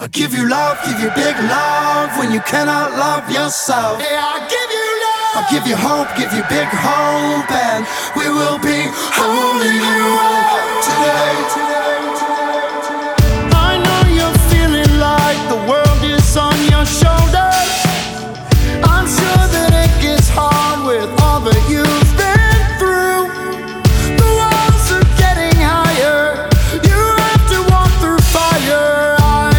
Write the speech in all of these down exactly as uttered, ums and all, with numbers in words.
I give you love, give you big love when you cannot love yourself. Yeah, I give you love. I give you hope, give you big hope, and we will be holding you up today, today, today, today. I know you're feeling like the world is on your shoulders. I'm sure that it gets hard with all that you've been through. The walls are getting higher. You have to walk through fire.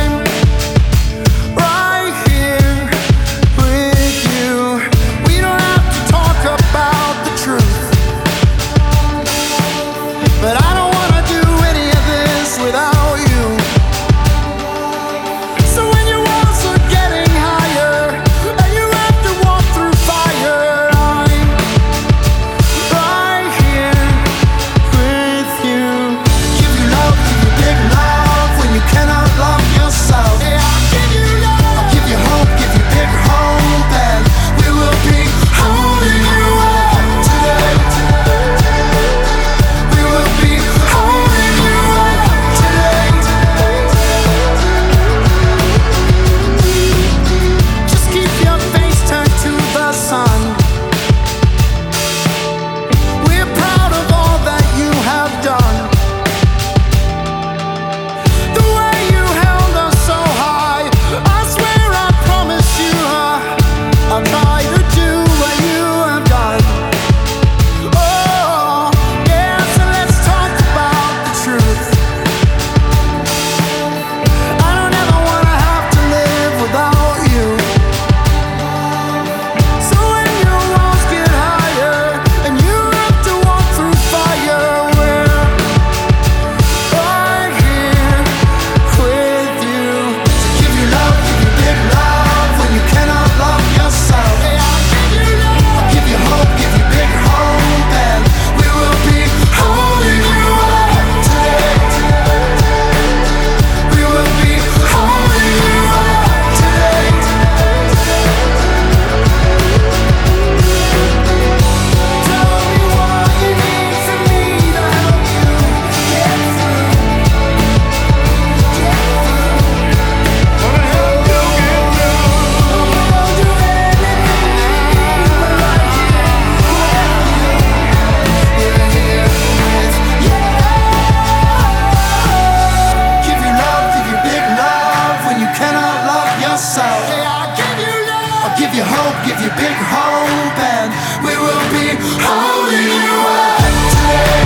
Give you hope, give you big hope, and we will be holding you up today.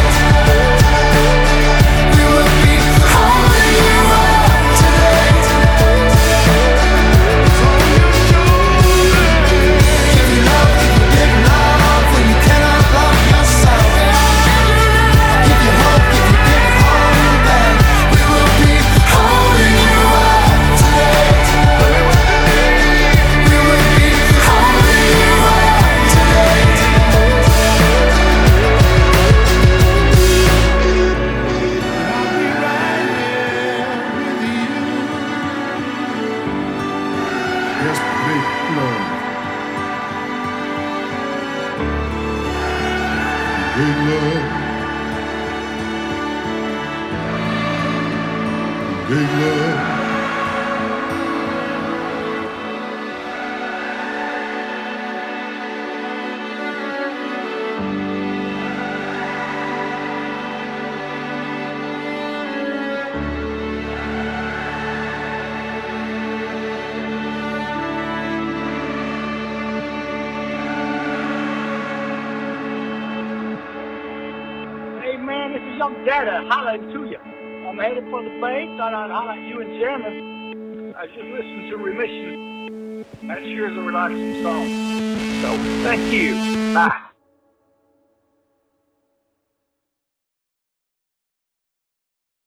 We will be holding you up today. Give you love, give you big love when you cannot love yourself. Give you hope, give you big hope, and we will be holding you up today. Big love, big love. Man, this is Young Dada hollering to you. I'm headed for the bay. Thought I'd holler at you and Chairman. I just listened to Remission. That sure is a relaxing song. So, thank you. Bye.